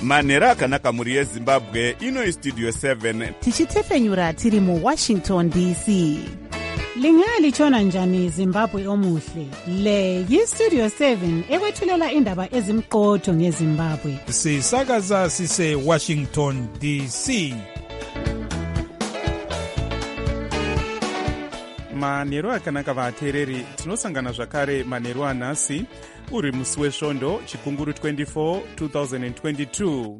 manhero akanaka mhuri yezimbabwe. Ino istudio 7 tichitefenyura tiri muwashington dc. Lingalitshona njani Zimbabwe omuhle? Le yistudio 7 ekwethulela indaba ezimqotho ngeZimbabwe. Sisakaza sise Washington DC. manheru akanaka vateereri, tinosangana zvakare manheru anhasi uri musi wesvondo chikunguru 24 2022.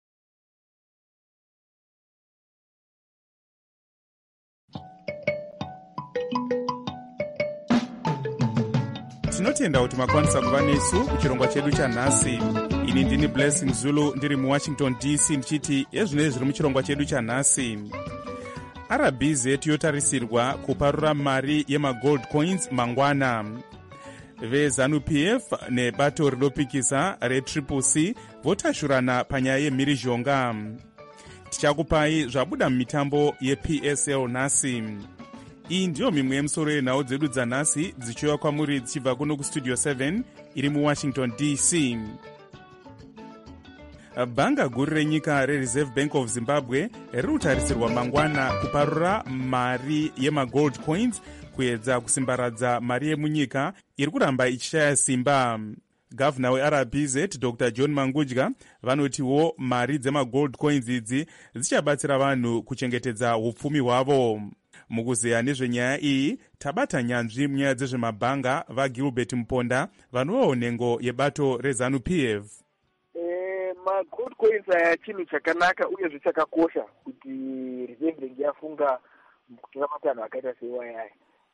tinotenda kuti makwanisa kuva nesu kuchirongwa chedu chanhasi. Ini ndini Blessing Zulu ndiri muwashington dc ndichiti ezvinei zviri muchirongwa chedu chanhasi. RBZ yotarisirwa kuparura mari yemagold coins mangwana. VeZANU-PF nebato rinopikisa reCCC votashurana panyaya yemhirizhonga. Tichakupai zvabuda mumitambo yePSL nhasi. Iyi ndiyo mimwe yemusoro yenhau dzedu dzanhasi dzichiuya kwamuri dzichibva kuno kustudio 7 iri muwashington dc. Bhanga guru renyika reReserve Bank of Zimbabwe riri kutarisirwa mangwana kuparura mari yemagold coins kuedza kusimbaradza mari yemunyika iri kuramba ichishaya simba. Gavana weRBZ Dr. John Mangudya vanotiwo mari dzemagold coins idzi dzichabatsira vanhu kuchengetedza upfumi hwavo. Mukuzeya nezvenyaya iyi tabata nyanzvi munyaya dzezvemabhanga vaGilbert Mponda vanovawo nhengo yebato reZANU-PF. Magold coins aya chinhu chakanaka uye zvichakakosha kuti Reserve Bank yafunga kutora matanho akaita seiwayaya,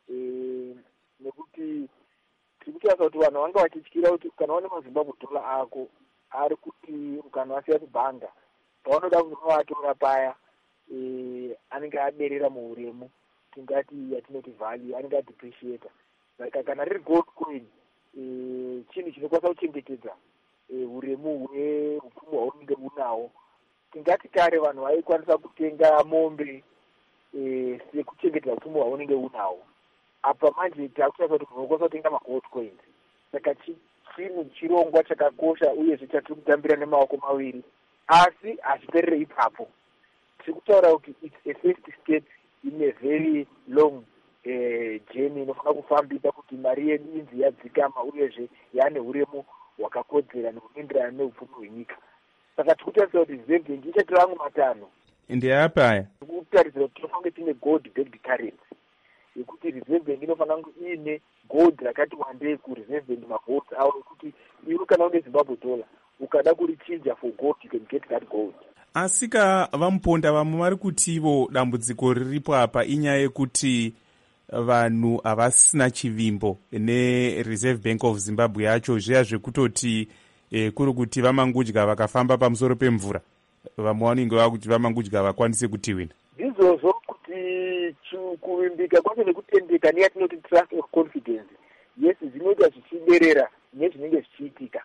nekuti tirikutarisa kuti vanhu vanga vachityira kuti kana une maZimbabwe dollar ako ari kuti kana wasiya kubhanga paunoda kunovatora paya anenge aderera muuremu, tingati yatinoti value, anenge adepreciata. Saka kana riri gold coin chinhu chinokwanisa kuchengetedza uremu hweupfumi hwaunenge unawo. Tingati kare vanhu vaikwanisa kutenga mombe sekuchengetedza upfumi hwaunenge unawo. Apa manje takutarisa kuti unokwanisa kutenga magold coins. Saka chinhu chirongwa chakakosha uye zvichatiri kutambira nemaoko maviri, asi hachiperere ipapo. Tikutaura kuti it's a first step in a very long journey inofanira kufambika kuti mari yedu inzi yadzikama uyezve yane uremu hwakakodzera nekuenderana neupfumi hwenyika. Saka tikutarisira kuti Reserve Bank ichatora amwe matanho. Ndeapi aya? Tikutarisira kuti tinofanira tine gold backed currency yekuti Reserve Bank inofanira kunge ine gold rakati wandei kuReserve Bank magold awo, ekuti iwe kana une Zimbabwe dollar ukada kurichinja for gold you can get that gold. Asika vamuponda vamwe vari kutivo dambudziko riripo apa inyaya yekuti vanhu havasina chivimbo neReserve Bank of Zimbabwe yacho, zviya zvekutoti kuri kuti vaMangudya vakafamba pamusoro pemvura vamwe vanenge vakuti vaMangudya vakwanise kutiwina. Izvozvo kuti kuvimbika kwacho nekutendeka neyatinoti trust or confidence, yes, zvinoita zvichiderera nezvinenge zvichiitika.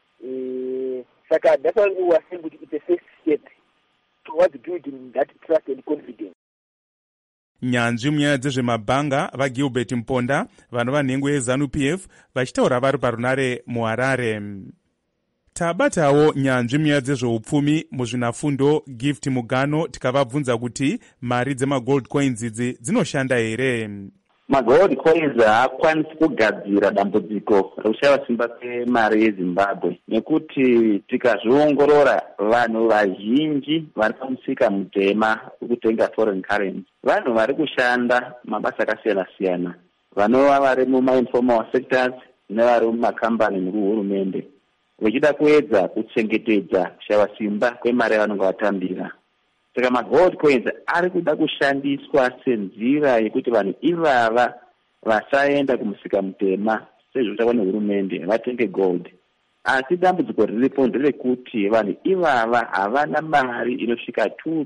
Saka that's why we were saying that it's a first step towards building that trust and confidence. Nyanzvi munyaya dzezvemabhanga vaGilbert Mponda vanova nhengo yeZANU-PF vachitaura vari parunare muHarare. Tabatawo nyanzvi munyaya dzezveupfumi muzvinafundo Gift Mugano tikavabvunza kuti mari dzemagold coins idzi dzinoshanda here. Magold coins haakwanisi kugadzira dambudziko rekushaya simba kwemari yeZimbabwe, nekuti tikazviongorora vanhu vazhinji vari pamusika mutema wekutenga foreign currency vanhu vari kushanda mabasa akasiyana-siyana, vanova vari mumainformal sectors nevari mumakambani nekuhurumende, vachida kuedza kuchengetedza kushaya simba kwemari yavanenge vatambira. Saka magold coins ari kuda kushandiswa senzira yekuti vanhu ivava vasaenda kumusika mutema sezvinoitwa nehurumende vatenge gold. Asi dambudziko riripo nderekuti vanhu ivava havana mari inosvika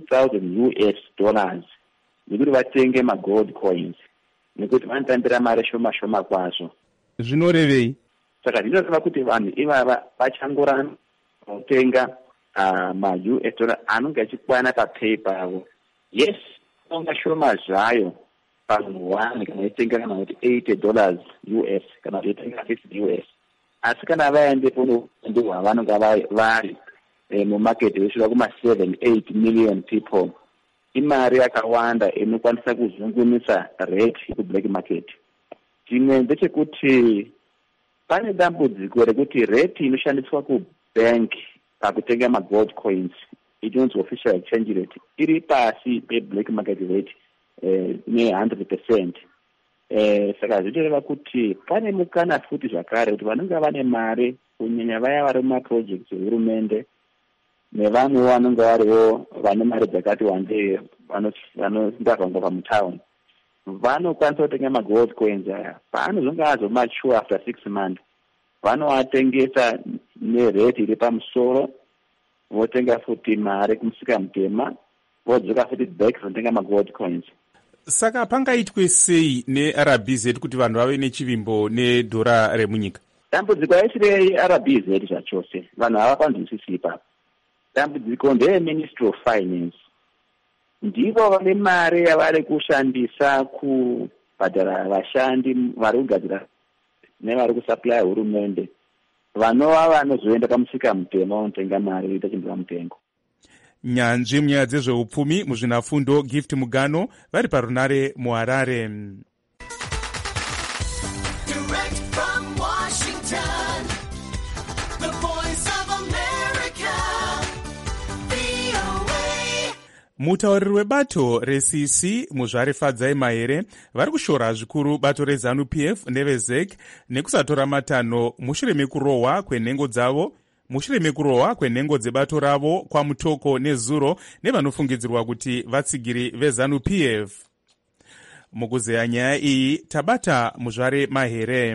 $2,000 nekuti vatenge magold coins, nekuti vanotambira mari shoma shoma kwazvo. Zvinorevei? Saka zvinoreva kuti vanhu ivava vachangoramba kutenga ma-US dollar anenge achikwana papay pavo. Yes, inonga shoma zvayo panhu one kana itenga kana kuti $80 US kana kuti itenga $50 US. Asi kana vaendepo ndohwavanonga vari mumaketi yesvika kuma7-8 million people. Imari yakawanda inokwanisa kuzungunisa rate kublack market. Chimwe ndechekuti pane dambudziko rekuti rate inoshandiswa kubank pakutenga magold coins, itinonzi official exchange rate, iri pasi peblack market rate ne100%. Saka zvinoreva kuti pane mukana futi zvakare kuti vanenge vane mare, kunyanya vaya vari mumaprojects ehurumende nevamwe vanenge variwo vane mari dzakati wandei vanongavanga pamutauni, vanokwanisa kutenga magold coins aya. Paanozonge azomature after 6 months, vanoatengesa nerate iri pamusoro, votenga futi mari kumusika mutema, vodzoka futi back votenga magold coins. Saka pangaitwe sei neRBZ kuti vanhu vave nechivimbo nedhora remunyika? Dambudziko raisi reRBZ zvachose, vanhu havakwanzwisisi ipapo. Dambudziko ndeyeMinistry of Finance. Ndivo vane mari yavari kushandisa kubhadhara vashandi vari kugadzira nevari kusupply hurumende, vanova vanozoenda pamusika mutema vanotenga mari voita chinhu pamutengo. Nyanzvi munyaya dzezveupfumi muzvinafundo Gift Mugano vari parunare muHarare. Mutauriri webato reCC Muzvare Fadzai Mahere vari kushora zvikuru bato reZANU-PF neveZEC nekusatora matanho mushure mekurohwa kwenhengo dzebato ravo kwamutoko nezuro nevanofungidzirwa kuti vatsigiri veZANU-PF. Mukuzeya nyaya iyi tabata Muzvare Mahere.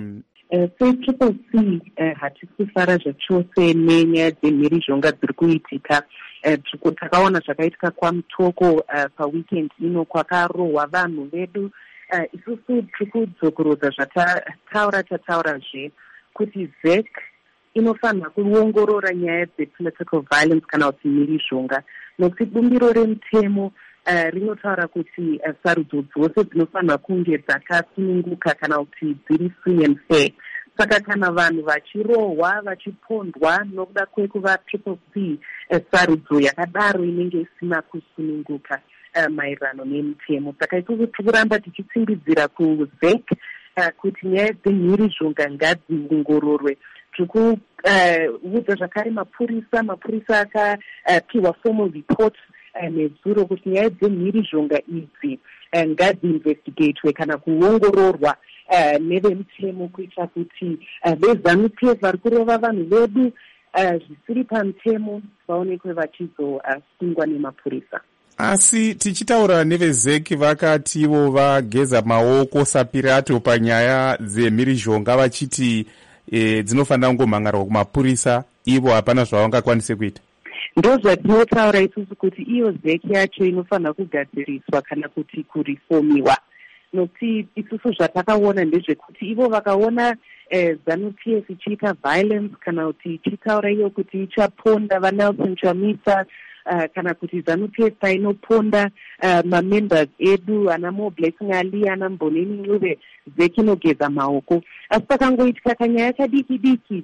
seTCC hatisi kufara zvachose nenyaya dzemhirizhonga dziri kuitika. Takaona zvakaitika kwamutoko paweekend ino kwakarohwa vanhu vedu. Isusu tiri kudzokorodza zvataurazve kuti ZEC inofanira kuongorora nyaya dzepolitical violence kana kuti mhirizhonga, nokuti bumbiro remutemo rinotaura kuti sarudzo dzose dzinofanira kunge dzakasununguka kana kuti dziri free and fair. Saka kana vanhu vachirohwa vachipondwa nokuda kwekuva CCC, sarudzo yakadaro inenge isina kusununguka maererano nemutemo. Saka isusu tiri kuramba tichitsimbidzira kuZEC kuti nyaya dzemhirizhonga ngadziongororwe. Tiri kuudza zvakare mapurisa akapiwa formal report nezuro kuti nyaya dzemhirizhonga idzi ngadziinvestigatwe kana kuongororwa nevemutemo, kuitira kuti veZANU-PF vari kurova vanhu vedu zvisiri pamutemo vaonekwe vachizosungwa nemapurisa. Asi tichitaura neveZEC vakativo vageza maoko sapirato panyaya dzemhirizhonga vachiti dzinofanira kungomhangarwa kumapurisa, ivo hapana zvavangakwanise kuita. Ndo zvatinotaura isusu kuti iyo ZEC yacho inofanira kugadziriswa kana kuti kurifomiwa, nokuti isusu zvatakaona ndezvekuti ivo vakaona ZANU-PF ichiita violence kana kuti ichitaura iyo kuti ichaponda vaNelson Chamisa kana kuti ZANU-PF painoponda mamembers edu ana Mo Blessing Ali ana Mboneni Ncube, ZEC inogeza maoko. Asi pakangoitika kanyaya kadiki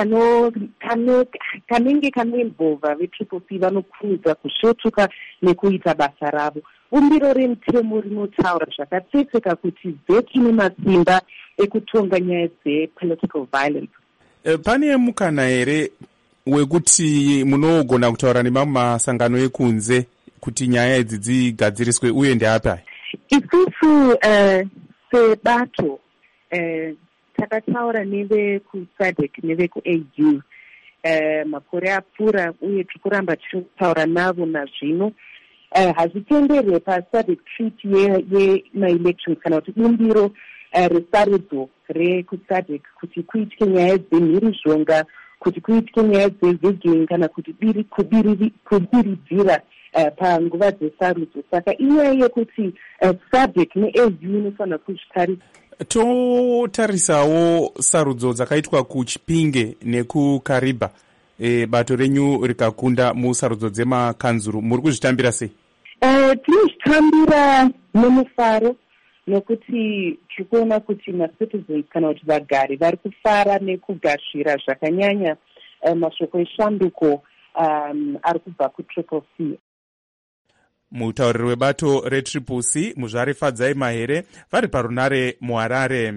kanenge kanoinvolva veCCC vanokurudza kusvotuka nekuita basa ravo. Bumbiro remutemo rinotaura zvakatsetseka kuti ZEC ine masimba ekutonga nyaya dzepolitical violence. Pane mukana here wekuti munogona kutaura nemamwe masangano ekunze kuti nyaya idzi dzigadziriswe, uye ndeapi? Isusu sebato takataura nevekuSADC nevekuAU makore apfuura, uye tiri kuramba tichitaura navo nazvino. Hazvitenderwe paSADC treaty yemaelections kana kuti bumbiro resarudzo rekuSADC kuti kuitike nyaya dzemhirizhonga, kuti kuitike nyaya dzevigging kana kuti kubiridzira panguva dzesarudzo. Saka inyaya yekuti SADC neAU inofanira kuzvitarisa. Totarisawo sarudzo dzakaitwa kuChipinge nekuKariba, bato renyu rikakunda musarudzo dzemakanzuru, muri kuzvitambira sei? Tinozvitambira nemufaro, nokuti tiri kuona kuti macitizens kana kuti vagari vari kufara nekugashira zvakanyanya mashoko eshanduko ari kubva kutriple C. Mutauriri webato retriple C muzvare Fadzai Mahere vari parunare muHarare.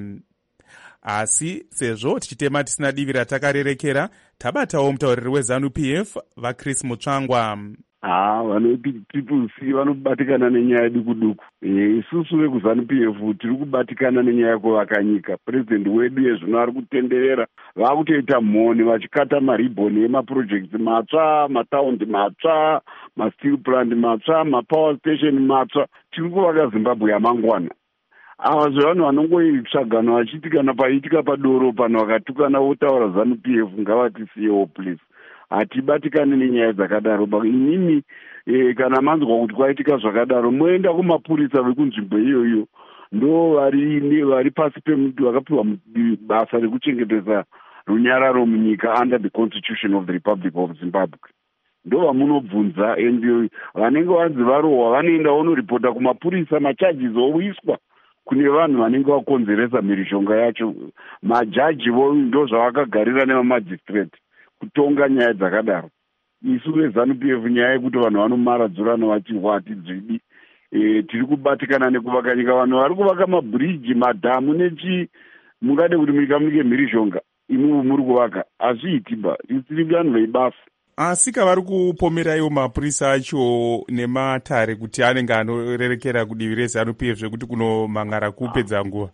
Asi sezvo tichitema tisina divi ratakarerekera, tabatawo mutauriri weZANU-PF vaChris Mutsvangwa. Vanoti triple C vanobatikana nenyaya duku-duku. Isusu vekuZANU-PF tiri kubatikana nenyaya yekuvaka nyika. President wedu yezvino ari kutenderera, vakutoita mhoni vachikata maribhoni emapurojekti matsva, mataundi matsva, masteel plant matsva, mapower station matsva. Tiri kuvaka Zimbabwe yamangwana. Ava zvevanhu vanongoitsvagana vachiti kana paitika padoro pano vakatukana votaura ZANU-PF ngavatisiyewo please. Hatibatikane nenyaya dzakadaro. Inini kana manzwa kuti kwaitika zvakadaro, moenda kumapurisa vekunzvimbo iyoyo, ndo vari pasi pemuti vakapiwa basa rekuchengetedza runyararo munyika under the Constitution of the Republic of Zimbabwe. Ndo vamunobvunza, and vanenge vanzi varohwa vanoenda vonoripota kumapurisa, macharges oiswa kune vanhu vanenge vakonzeresa mhirishonga yacho. Majaji vo ndo zvavakagarira nemamajistrate kutonga nyaya dzakadaro. Isu veZANU-PF nyaya yekuti vanhu vanomaradzurana vachirwa hatidzvidi. Tiri kubatikana nekuvaka nyika. Vanhu vari kuvaka mabhiriji, madhamu nechi, mungade kuti munyika munike mhirishonga, imi muri kuvaka hazviitiba. Tiri vanhu veibasa. Asi kavari kupomeraiwo mapurisa acho nematare kuti anenge anorerekera kudivi reZANU-PF zvekuti kunomhan'ara kupedza nguva.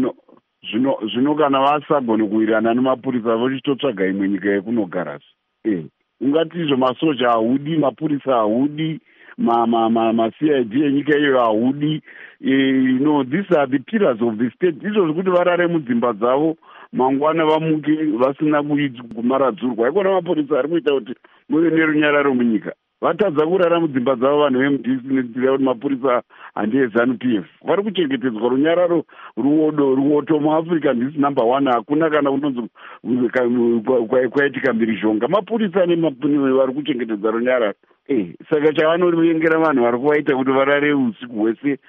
Zvino kana vasagone kuwirirana nemapurisa vochitotsvaga imwe nyika yekunogara. Ungati izvo masoja haudi, mapurisa haudi, ma-CID enyika iyo haudi. These are the pillars of the state. Izvo zvekuti varare mudzimba dzavo mangwana vamuke vasina kumaradzurwa. Haikona mapurisa ari kuita kuti muve nerunyararo munyika. Vatadza kurara mudzimba dzavo vanhu veMDC nedzira kuti mapurisa handeeZANU-PF. Vari kuchengetedzwa runyararo, ruoto muAfrica ndisi number 1. Hakuna kana kunonzi kwaitika mhirishonga. Mapurisa vari kuchengetedza runyararo. Saka chavanonyengera vanhu vari kuvaita kuti varare usiku hwese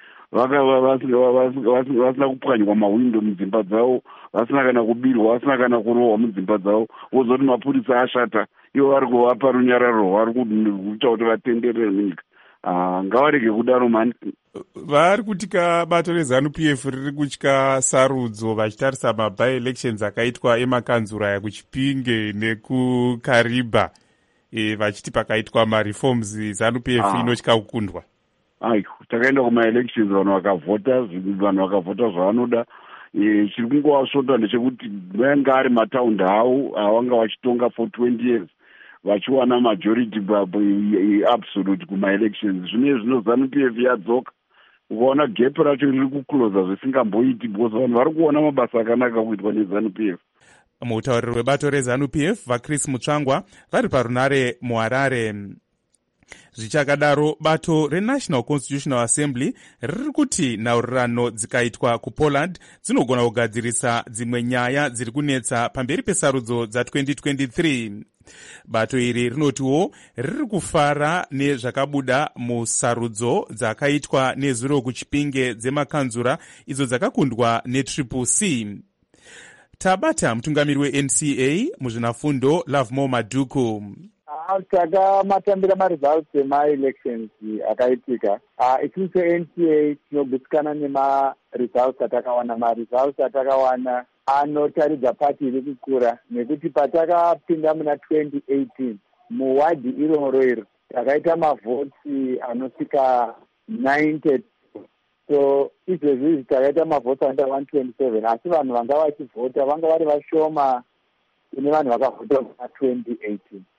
vasina kupwanywa mawindo mudzimba dzavo, vasina kana kubirwa, vasina kana kurohwa mudzimba dzavo, wozoti mapurisa ashata, ivo vari kuvapa runyararo, vari kuita kuti vatenderere munyika. Ngavarege kudaro mani. Vari kutika bato reZANU-PF riri kutya sarudzo vachitarisa maby-elections akaitwa emakanzura aya kuChipinge nekuKariba. Vachiti pakaitwa mareforms ZANU-PF inotya kukundwa. Takaenda kuma-elections, vanhu vakavhota zvavanoda. Chiri kungovasvota ndechekuti vanga ari mataundi avo avanga vachitonga for 20 years vachiwana majority absolute kuma-elections. Zvino ZANU-PF yadzoka, ukaona gap racho riri kuclosa zvisingamboiti, because vanhu vari kuona mabasa akanaka kuitwa neZANU-PF. Mutauriri webato reZANU-PF vaChris Mutsvangwa vari parunare muHarare. Zvichakadaro, bato reNational Constitutional Assembly riri kuti nhaurirano dzikaitwa kuPoland dzinogona kugadzirisa dzimwe nyaya dziri kunetsa pamberi pesarudzo dza2023. Bato iri rinotiwo riri kufara nezvakabuda musarudzo dzakaitwa nezuro kuChipinge dzemakanzura idzo dzakakundwa netriple C. Tabata mutungamiri weNCA muzvinafundo Lovemore Maduku. Takamatambira maresults ema-elections akaitika. Isusu seNCA tinogutsikana nemaresults atakawana. Maresults atakawana anotaridza pati iri kukura, nekuti patakapinda muna 2018 muwadhi iroro takaita mavhoti anosvika 90. So izvezvi takaita mavhoti anoita 127, asi vanhu vanga vachivhota vanga vari vashoma kune vanhu vakavhota muna 2018.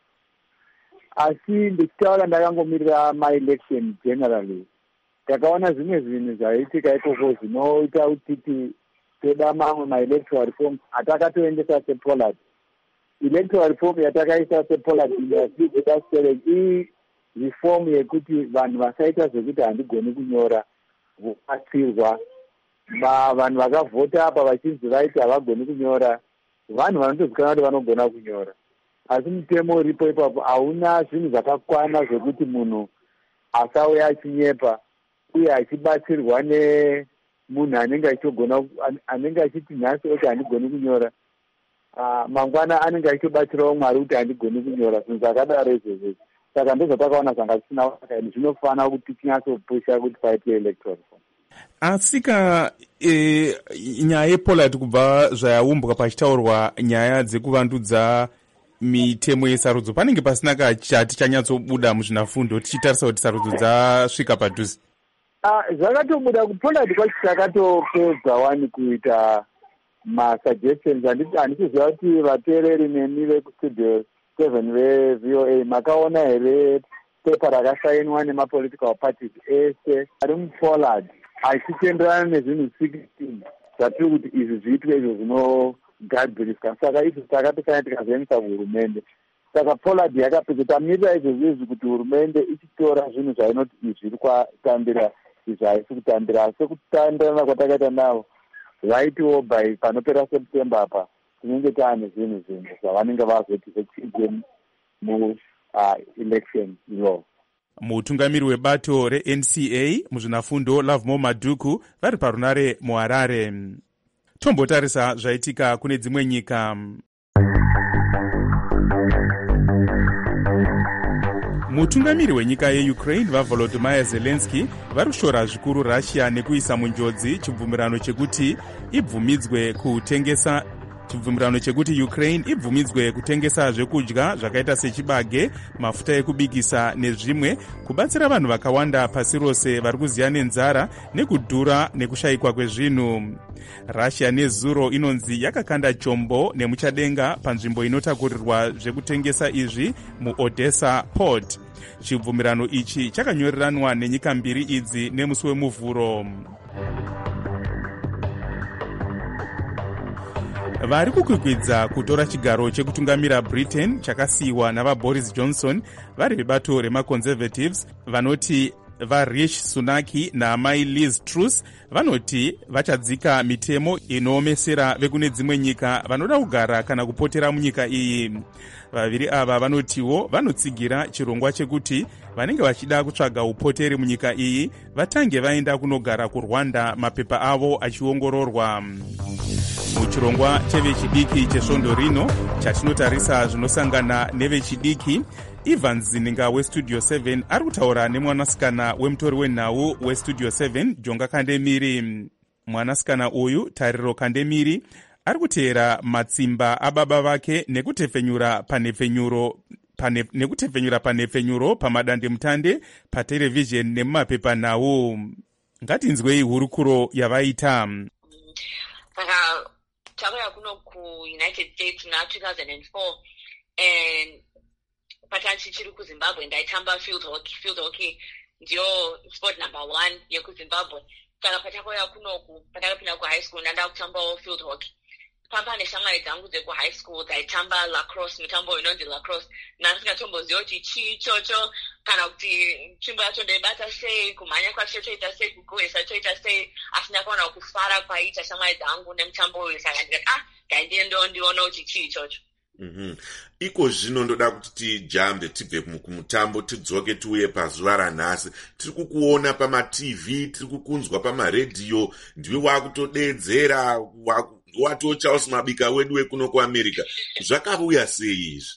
Asi ndichitaura ndakangomirira my-election generally, takaona zvimwe zvinhu zvaitika ikoko zvinoita kuti toda mamwe ma-electoral reforms atakatoendesa sePollard. Electoral reform yatakaisa sePollard reform yekuti vanhu vasaita zvekuti handigoni kunyora vobatsirwa. Vanhu vakavhota apa vachinzi vaiti havagoni kunyora, vanhu vanotozikanwa kuti vanogona kunyora. Asi mutemo uripo ipapo hauna zvinhu zvakakwana zvekuti munhu asauya achinyepa uye achibatsirwa nemunhu anenge achiti nhasi oti handigoni kunyora. mangwana anenge achitobatsirawo Mwari kuti handigoni kunyora zvinhu zvakadaro izvozvo. Saka ndozvatakaona zvanga zvisina wakaini zvinofanira kuti tinyatso-pusha kuti paitwe electoral reform. Asika nyaya yePollard kubva zvayaumbwa pachitaurwa nyaya dzekuvandudza mitemo yesarudzo, panenge pasina kachati chanyatsobuda muzvinafundo tichitarisa kuti sarudzo dzasvika padhuze? Zvakatobuda kuPollard kwacho takatopedza wani kuita masuggestions. Handichiziva kuti vateereri nemi vekustudio 7 veVOA makaona here pepa rakasainwa nemapolitical parties ese ari muPollard achitenderana nezvinhu 16 zvatiri kuti izvi zviitwe izvo zvinogadziriswa. Saka izvi takatosanya tikazoendesa kuhurumende. Saka Pollard yakapedza tamirira izvozvo kuti hurumende ichitora zvinhu zvainoti izvi zviri kwatambira izvi haisi kutambira. Sekutandirana kwatakaita navo vaitiwo by panopera September apa tinenge taane zvinhu zvavanenge vazoti zvechize mu-election law. Mutungamiri webato reNCA muzvinafundo Lovemore Madhuku vari parunare muHarare. Tombotarisa zvaitika kune dzimwe nyika. Mutungamiri wenyika yeUkraine vaVolodymyr Zelensky vari kushora zvikuru Russia nekuisa munjodzi chibvumirano chekuti Ukraine ibvumidzwe kutengesa zvekudya zvakaita sechibage, mafuta ekubikisa nezvimwe kubatsira vanhu vakawanda pasi rose vari kuziya nenzara nekudhura nekushayikwa kwezvinhu. Russia nezuro inonzi yakakanda chombo nemuchadenga panzvimbo inotakurirwa zvekutengesa izvi muOdessa port. Chibvumirano ichi chakanyoreranwa nenyika mbiri idzi nemusi wemuvhuro. Vari kukwikwidza kutora chigaro chekutungamira Britain chakasiyiwa navaBoris Johnson vari vebato remaConservatives vanoti vaRishi Sunak naamai Liz Truss vanoti vachadzika mitemo inoomesera vekune dzimwe nyika vanoda kugara kana kupotera munyika iyi. Vaviri ava vanotiwo vanotsigira chirongwa chekuti vanenge vachida kutsvaga upoteri munyika iyi vatange vaenda kunogara kuRwanda mapepa avo achiongororwa. Muchirongwa chevechidiki chesvondo rino chatinotarisa zvinosangana nevechidiki, Ivan Zininga westudio 7 ari kutaura nemwanasikana wemutori wenhau westudio 7 Jonga Kandemiri. Mwanasikana uyu Tariro Kandemiri ari kuteera matsimba ababa vake nekutefenyura panhepfenyuro pamadandemutande patelevhizheni nemumapepa nhau. Ngatinzwei hurukuro yavaita. Takauya kuno kuUnited States na2004 and patanzi chiri kuZimbabwe ndaitamba field hockey ndiyo sport number 1 yekuZimbabwe. Saka patakauya kunoku patakapinda kuhigh school ndanda kutambawo field hockey. Pamba neshamwari dzangu dzekuhigh school dzaitamba lacrosse, mitambo inonzi lacrosse. Nasingatomboziva kuti chii ichocho kana kuti tsvimbo yacho ndaibata sei, kumhanya kwacho toita sei, kugohesa toita sei, asi ndakaona kufara kwaita shamwari dzangu nemutambo uyu. Saka ndikati ngaendiendewo ndiona kuti chii ichocho. Iko zvino ndoda kuti tijambe tibve kumutambo tidzoke tiuye pazuva ranhasi. Tiri kukuona pamaTV, tiri kukunzwa pamaredhiyo, ndiwe wakutodedzera, watochaos mabika wedu wekuno kuAmerica. Zvakauya sei izvi?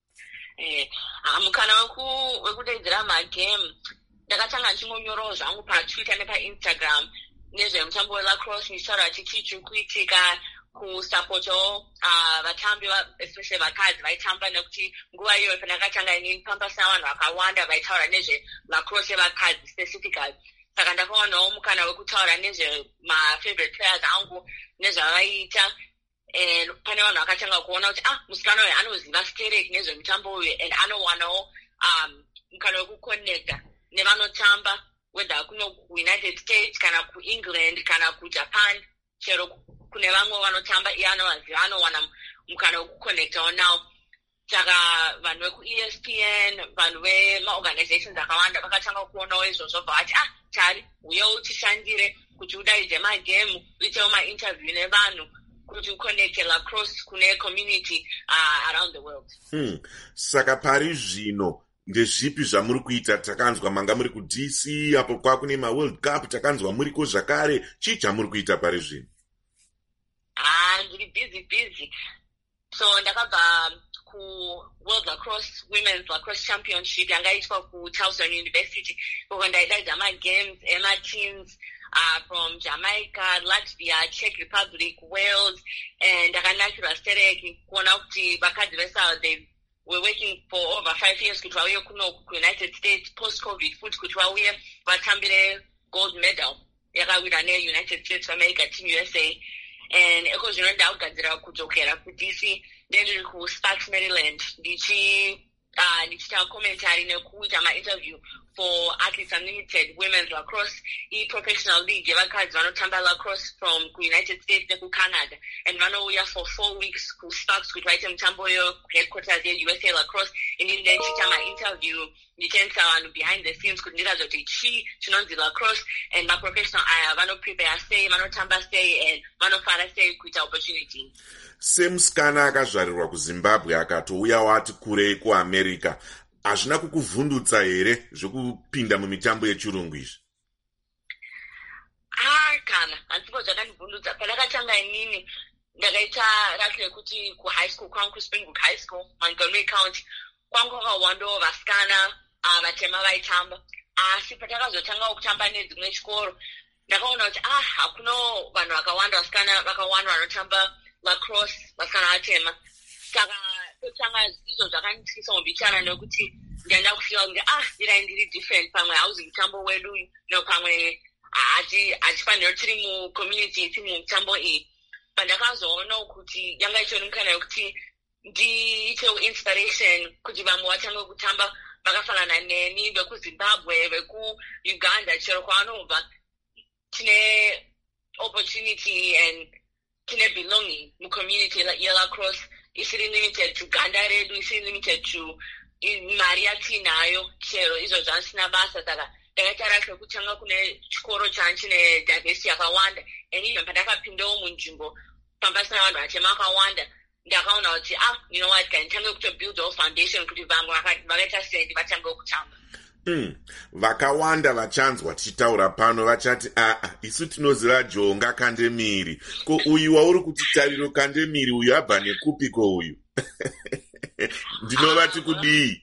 Mukana wekudedzera magame ndakatanga ndichingonyorawo zvangu paTwitter nepaInstagram nezvemutambo welacrosse ndichitaura kuti chii chiri kuitika kusapotawo vatambi especially vakadzi vaitamba, nekuti nguva iyoyo pandakatanga inini pambasina vanhu vakawanda vaitaura nezvelacrosse yevakadzi specifically. Saka ndakaonawo mukana wekutaura nezvemafavorite players angu nezvavaiita. Pane vanhu vakatanga kuona kuti musikana uyu anoziva stereki nezvemutambo uyu and anowanawo mukana wekuconnecta nevanotamba whether kuno kuUnited States kana kuEngland kana kuJapan, chero kune vamwe vanotamba iye anovaziva, anowana mukana wekuconnectawo nawo. Saka vanhu vekuESPN, vanhu vemaorganizations akawanda vakatanga kuonawo izvozvo vati tari uyewo tishandire kuti udaidze magame, uitewo mainterview nevanhu kuti uconnecte lacrosse kune community around the world. Saka pari zvino ndezvipi zvamuri kuita? Takanzwa manga muri kuDC, apo kwakune maWorld Cup takanzwa muriko zvakare. Chii chamuri kuita pari zvino? Ndiri busy. So ndakabva ku-World Lacrosse Women's Lacrosse Championship yangaitwa ku-Towson University, uko ndaidaidza ma-games ema-teams from Jamaica, Latvia, Czech Republic, Wales, and ndakanakirwa stereki kuona kuti vakadzi veSouth they were working for over 5 years kuti vauye kuno ku-United States post-COVID futi kuti vauye vatambire gold medal yakawira ne-United States of America Team USA. And eko zvino ndaugadzira kudzokera ku-DC ndendiri ku-Sparks Maryland ndichita commentary nekuita ma-interview for Athletes Unlimited Women's Lacrosse, professional league yevakadzi vanotamba lacrosse from ku-United States neku-Canada, and vanouya for 4 weeks ku-Sparks kuti vaite mutambo yo headquarters ye-USA Lacrosse. Inini ndichiita ma-interview ndichiendesa vanhu behind the scenes kuti ndiratidza kuti chii chinonzi lacrosse and maprofessional aya vanoprepare sei, vanotamba sei, and vanofara sei kuita opportunity. Semusikana akazvarirwa kuZimbabwe akatouya wati kurei kuAmerica, hazvina kukuvhundutsa here zvekupinda mumitambo yechirungu izvi? Kana handipo zvakandivhundutsa. Pandakatanga inini ndakaita raki rekuti kuhigh school kwangu kuSpringbrook High School Montgomery County kwangu kwakawandawo vasikana vatema vaitamba, asi patakazotanga kutamba nedzimwe chikoro ndakaona kuti hakuna vanhu vakawanda vasikana vakawanda vanotamba lacrosse vasikana vatema. Saka totanga izvo zvakandityisa mubhichana nekuti ndaenda kufika kunge ndiri different, pamwe hauzi mutambo wedu pamwe hatifanira kuti tiri mucommunity tiri mumitambo iyi. Pandakazoona kuti yanga ichionekana yokuti ndiitewo inspiration kuti vamwe vatange kutamba vakafanana neni, vekuZimbabwe, vekuUganda, chero kwavanobva tine opportunity and tine belonging mucommunity yelacrosse, isiri limited to Uganda redu, isiri limited to mari yatinayo, chero izvo zvanisina basa. Saka ndakaita raki rekutanga kune chikoro chine diversity yakawanda, and even pandakapindawo munzvimbo pambasina vanhu vatema vakawanda ndakaona kuti you know what, kanditange kutobuildawo foundation kuti vamwe vakaita sendi vatangewo kutamba. Vakawanda vachanzwa tichitaura pano vachati isu tinoziva Jonga Kandemiri, ko uyu wauri kuti tariro Kandemiri uyu abva nekupiko uyu? Ndinovati kudii?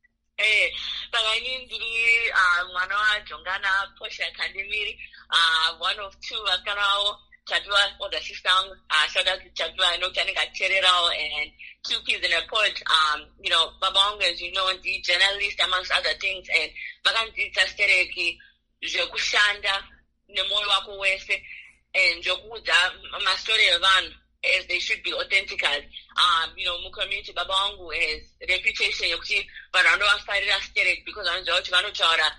Saka inini ndiri mwana waJonga naPortia Kandemiri, one of two vasikana vavo. Chadua, older sister, shout out to Chadua, I know Chanika Chererao and 2 Peas in a Pod. You know, Babong, as you know, the journalist, amongst other things, and Baganzi Tastereki, Jokushanda, Nemoyo Wako Wese, and Jokuda, my story of Van, as they should be authentic as, you know, Mukomiti Babongu has reputation, but I know I started Asterek because I'm George Chara,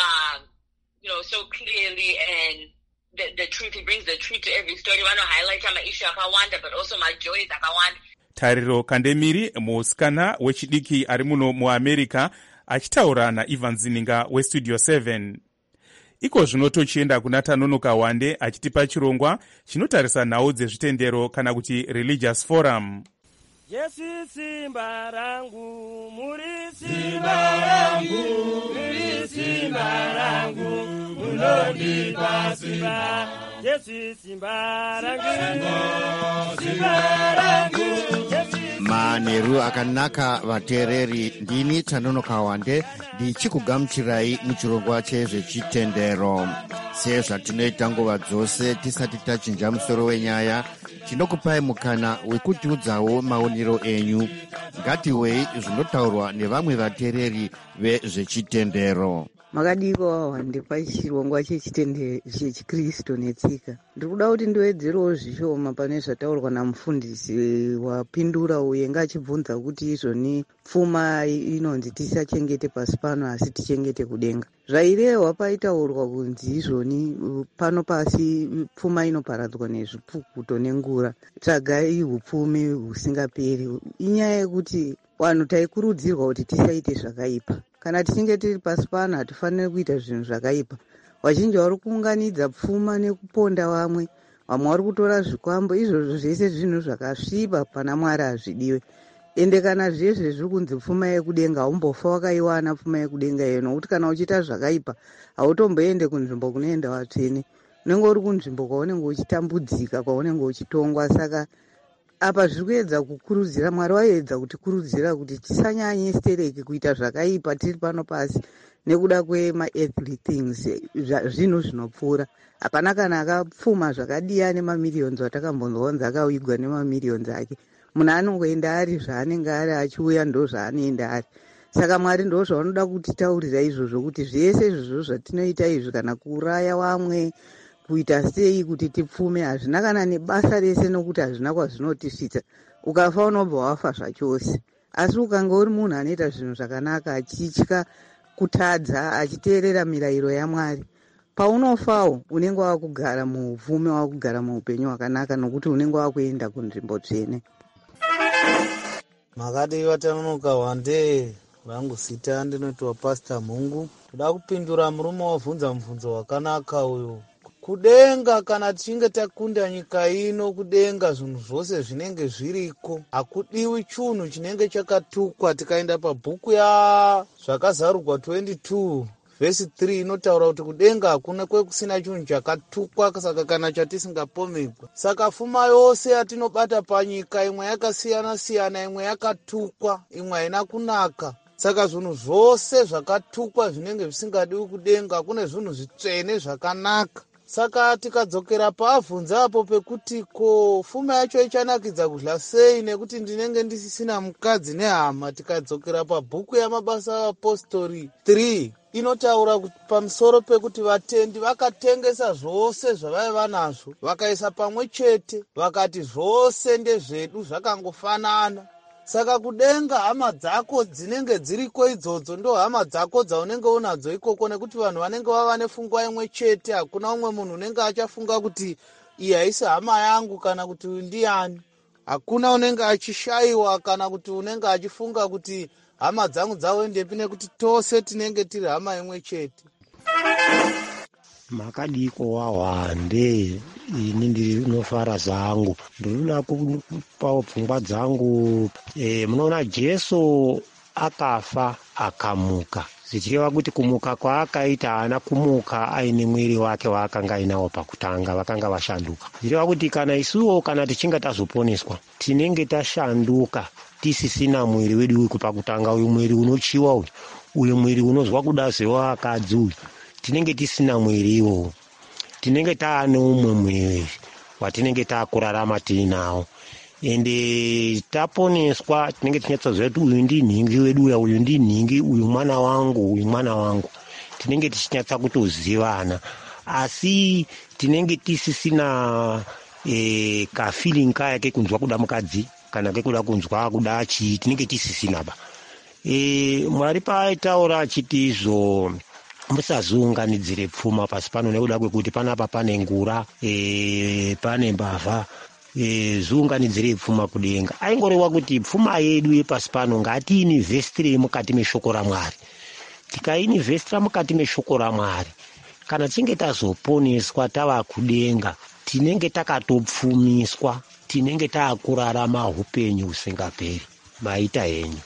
you know, so clearly and the truth, he brings the truth to every story. One highlight my issue akawanda, but also my joys akawanda. Tariro Kandemiri, musikana wechidiki ari muno muAmerica, achitaura naIvan Zininga weStudio 7. Iko zvino tochienda kuna Tanonoka Wande achitipa chirongwa chinotarisa nhau dzezvitendero kana kuti religious forum. Yesu simba rangu, muri simba rangu, muri simba rangu, munonipa simba. Yesu simba rangu, simba rangu. Manheru akanaka vateereri, ndini Tanonoka Wande ndichikugamuchirai muchirongwa chezvechitendero. Sezvatinoita nguva dzose tisati tachinja musoro wenyaya, tinokupai mukana wekutiudzawo maonero enyu. Ngatiwei zvinotaurwa nevamwe vateereri vezvechitendero. Makadiko Wande pachirongwa chechitendero chechikristu netsika. Ndiri kuda kuti ndiwedzerewo zvishoma pane zvataurwa namufundisi wapindura uye ngachibvunza kuti izvoni pfuma inonzi tisachengete pasi pano asi tichengete kudenga. Zvairehwa paitaurwa kunzi izvoni pano pasi pfuma inoparadzwa nezvipukuto nengura. Tsvagai upfumi husingaperi. Inyaya yekuti vanhu taikurudzirwa kuti tisaite zvakaipa. Kana tichinge tiri pasi pano hatifaniri kuita zvinhu zvakaipa. Vazhinji vari kuunganidza pfuma nekuponda vamwe vari kutora zvikwambo. Izvozvo zvese zvinhu zvakasviba pana Mwari hazvidiwe. Ende kana zvese zviri kunzi pfuma yekudenga, haumbofa wakaiwana pfuma yekudenga iyo, nokuti kana uchiita zvakaipa hautomboende kunzvimbo kunoenda vatsvene. Unenge uri kunzvimbo kwaunenge uchitambudzika, kwaunenge uchitongwa. Saka apa zviri kuedza kukurudzira, Mwari waedza kutikurudzira kuti tisanyanye stereki kuita zvakaipa tiri pano pasi nekuda kwema-earthly things, zvinhu zvinopfuura. Hapana kana akapfuma zvakadiya nemamiliyoni atakambonzwa akawigwa nemamiliyoni ake. Munhu anongoenda ari zvaanenge ari, achiuya ndo zvaanoenda ari. Saka Mwari ndo zvaunoda kutitaurira izvozvo, kuti zvese izvozvo zvatinoita izvi, kana kuuraya vamwe, kuita sei kuti tipfume, hazvina kana nebasa rese, nokuti hazvina kwazvinotisvitsa. Ukafa unobva wafa zvachose. Asi ukanga uri munhu anoita zvinhu zvakanaka, achitya kutadza, achiteerera mirayiro yaMwari, paunofawo unenge wakugara muupfumi, wakugara muupenyu hwakanaka, nokuti unenge wakuenda kunzvimbo tsvene. Makati vatanonoka wande vangu zita ndinoitwa Pastor Mungu. Toda kupindura murume wabvunza mubvunzo wakanaka uyu. Kudenga, kana tichinge takunda nyika ino, kudenga zvinhu zvose zvinenge zviriko, hakudiwi chunhu chinenge chakatukwa. Tikaenda pabhuku ya zvakazarurwa 22 vhesi 3 inotaura kuti kudenga hakuna kwekusina chinhu chakatukwa, saka kana chatisingapomegwa. Saka pfuma yose yatinobata panyika, imwe yakasiyana siyana, imwe yakatukwa, imwe haina kunaka. Saka zvinhu zvose zvakatukwa zvinenge zvisingadiwi kudenga, kune zvinhu zvitsvene zvakanaka. Saka tikadzokera paabvunza apo pekuti ko pfuma yacho ichanakidza kudla sei nekuti ndinenge ndisisina mukadzi nehama, tikadzokera pabhuku yamabasa avapostori 3 inotaura pamusoro pekuti vatendi vakatengesa zvose zvavaiva nazvo, vakaisa pamwe chete, vakati zvose ndezvedu, zvakangofanana. Saka kudenga, hama dzako dzinenge dziriko idzodzo ndo hama dzako dzaunenge unadzo ikoko, nekuti vanhu vanenge vava nepfungwa imwe chete. Hakuna umwe munhu unenge achafunga kuti iyi haisi hama yangu kana kuti uyu ndiani. Hakuna unenge achishayiwa kana kuti unenge achifunga kuti hama dzangu dzawendepi, nekuti tose tinenge tiri hama imwe chete. Makadiko wawande, ini ndinofara zangu, ndinoda kupawo pfungwa dzangu. Munoona Jesu akafa akamuka, zichireva kuti kumuka kwaakaita haana kumuka aine mwiri wake waakanga ainawo pakutanga, vakanga vashanduka. Zvireva kuti kana isuwo, kana tichinge tazoponeswa, tinenge tashanduka tisisina mwiri wedu uyu pakutanga, uyu mwiri unochiwa uyu mwiri unozwa kuda sevakadzi uyu, tinenge tisina mwiri iwowo. Tinenge taane umwe mwiri watinenge taakurarama tiinawo. Ende taponeswa tinenge tinyatsoziva kuti uyu ndinhingi wedu uya, uyu ndinhingi, uyu mwana wangu, uyu mwana wangu. Tinenge tichinyatsa kutozivana. Asi tinenge tisisina kafeeling kaya kekunzwa kuda mukadzi kana kekuda kunzwa kuda chii, tinenge tisisina ba. Mwari paaitaura achiti izvo, musaziunganidzire pfuma pasi pano nekuda kwekuti panapa pane ngura, pane mbavha, ziunganidzire pfuma kudenga. Aingoreva kuti pfuma yedu yepasi pano ngatiinivhestire mukati meshoko raMwari. Tikainivhestira mukati meshoko raMwari, kana tichinge tazoponeswa tava kudenga, tinenge takatopfumiswa, tinenge taakurarama upenyu husingaperi. Maita henyu.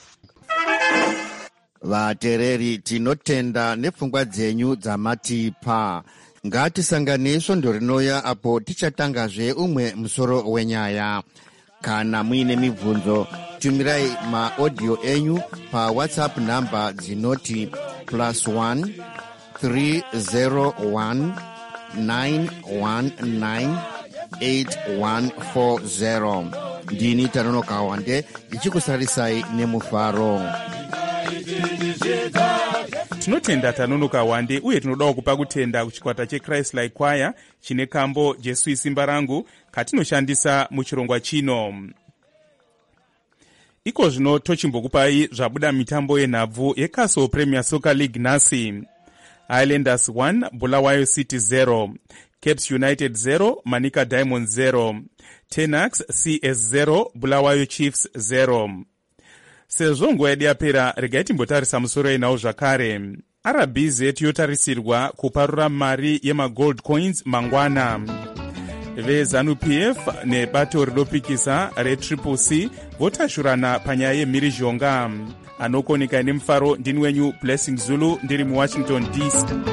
Vateereri, tinotenda nepfungwa dzenyu dzamatipa. Ngatisanganiswe ndo rinouya apo tichatangazve umwe musoro wenyaya. Kana muine mibvunzo, tumirai maaudio enyu paWhatsApp namba dzinoti +1 301 919 8140. Ndini Tanonoka Wande ndichikusarisai nemufaro. Tinotenda Tanonoka Wande, uye tinodawo kupa kutenda kuchikwata cheChrist Like Choir chine kambo Jesu isimba rangu katinoshandisa muchirongwa chino. Iko zvino tochimbokupai zvabuda mitambo yenhabvu yeCastle Premier Soccer League nhasi. Highlanders 1 Bulawayo City 0, Caps United 0 Manica Diamonds 0, Tenax CS 0 Bulawayo Chiefs 0. Sezvo nguva yedu yapera, regai timbotarisa musoro inawo zvakare. RBZ yotarisirwa kuparura mari yemagold coins mangwana. VeZanu-PF nebato rinopikisa reTriple-C votashurana panyaya yemhirizhonga. Anokoneka nemufaro ndini wenyu Blessing Zulu ndiri muWashington DC.